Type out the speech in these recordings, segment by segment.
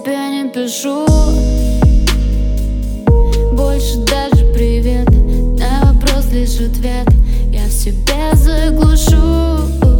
тебе не пишу больше даже привет. На вопрос лишь ответ я в себе заглушу.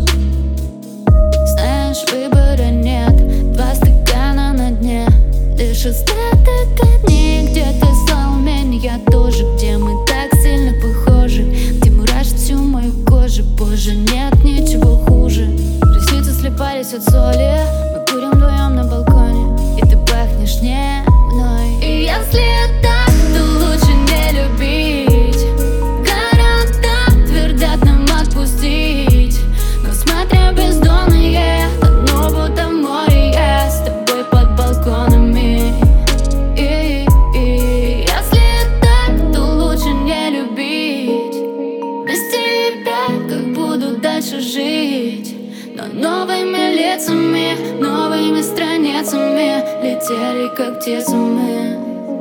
Знаешь, выбора нет, 2 стакана на дне, лишь остаток одни. Где ты слал меня тоже, где мы так сильно похожи, где мурашит всю мою кожу. Боже, нет ничего хуже. Ресницы слепались от соли, мы курим вдвоем на балконе, и ты пахнешь не мной. И если это, то лучше не любить. Города твердят нам отпустить, но смотря бездонные дно, будто море, я с тобой под балконами. И если так, то лучше не любить. Без тебя как буду дальше жить? Но новыми лицами, новыми страницами летели как птицы мы.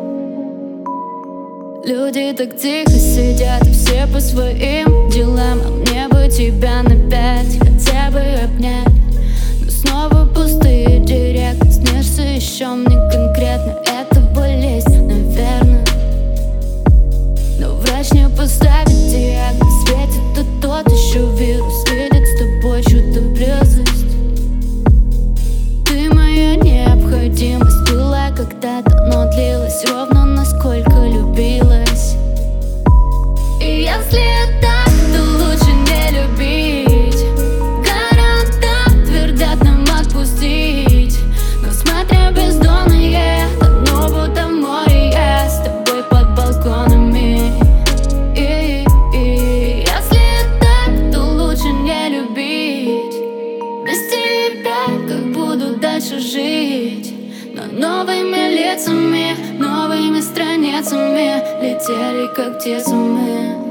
Люди так тихо сидят, все по своим делам, а мне бы тебя на 5 хотя бы обнять. Но снова пустые директ, снишься еще мне конкретно. Это болезнь, наверное, но врач не поставит диагноз. Светит тот еще вирус, видит с тобой чью-то близость. Ты моя необходимость, была когда-то, но длилась ровно насколько любилась. И если так, то лучше не любить. Города твердят нам отпустить, но смотря бездонные дно, будто море, я с тобой под балконами. И если так, то лучше не любить. Без тебя как буду дальше жить? Но новыми лицами, новыми страницами летели как птицы мы.